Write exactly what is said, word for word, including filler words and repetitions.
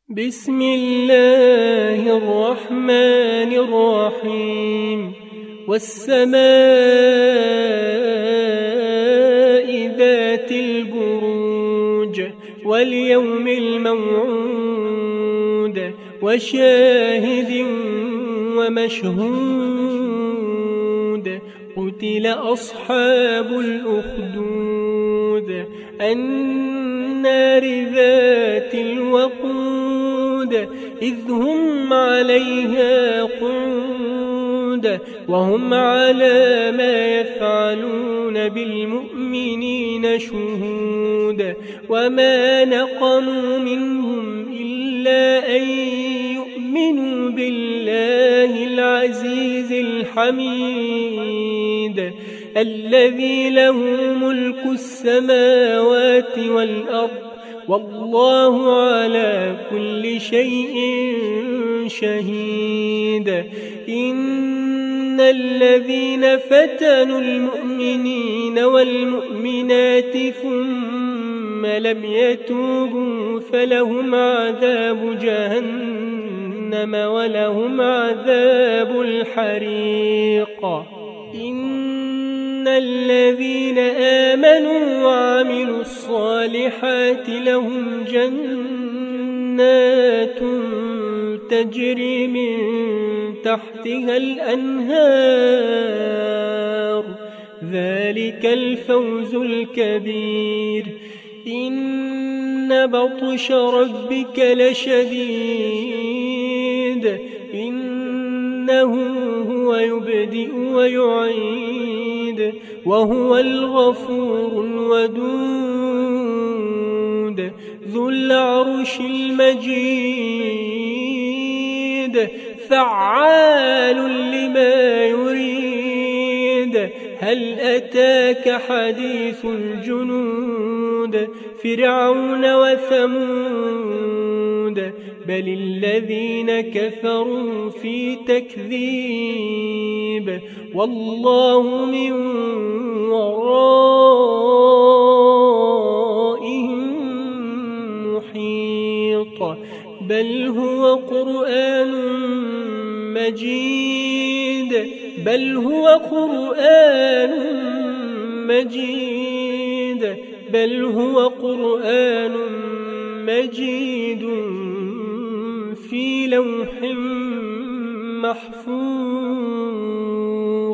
بسم الله الرحمن الرحيم والسماء ذات البروج واليوم الموعود وشاهد ومشهود قتل أصحاب الأخدود النار ذات الوقود إذ هم عليها قعود وهم على ما يفعلون بالمؤمنين شهود وما نقموا منهم إلا أن يؤمنوا بالله العزيز الحميد الذي له ملك السماوات والأرض والله على كل شيء شهيد إن الذين فتنوا المؤمنين والمؤمنات ثم لم يتوبوا فلهم عذاب جهنم ولهم عذاب الحريق إن الذين آمنوا وعملوا الصالحات لهم جنات تجري من تحتها الأنهار ذلك الفوز الكبير إن بطش ربك لشديد إنه هو يبدئ ويعيد وهو الغفور الودود ذو العرش المجيد فعال لما يريد هل أتاك حديث الجنود فرعون وثمود بل الذين كفروا في تكذيب والله من ورائهم محيط بل هو قرآن مجيد بل هو قرآن مجيد بل هو قرآن مجيد في لوح محفوظ.